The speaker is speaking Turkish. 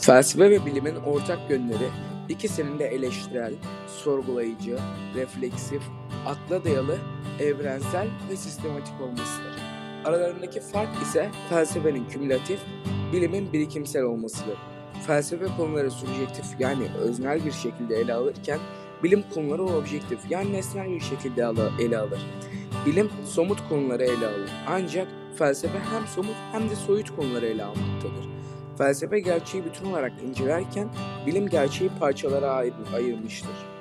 Felsefe ve bilimin ortak yönleri, ikisinin de eleştirel, sorgulayıcı, refleksif, akla dayalı, evrensel ve sistematik olmasıdır. Aralarındaki fark ise felsefenin kümülatif, bilimin birikimsel olmasıdır. Felsefe konuları subjektif yani öznel bir şekilde ele alırken, bilim konuları objektif yani nesnel bir şekilde ele alır. Bilim somut konuları ele alır. Ancak felsefe hem somut hem de soyut konuları ele almaktadır. Felsefe gerçeği bütün olarak incelerken bilim gerçeği parçalara ayırmıştır.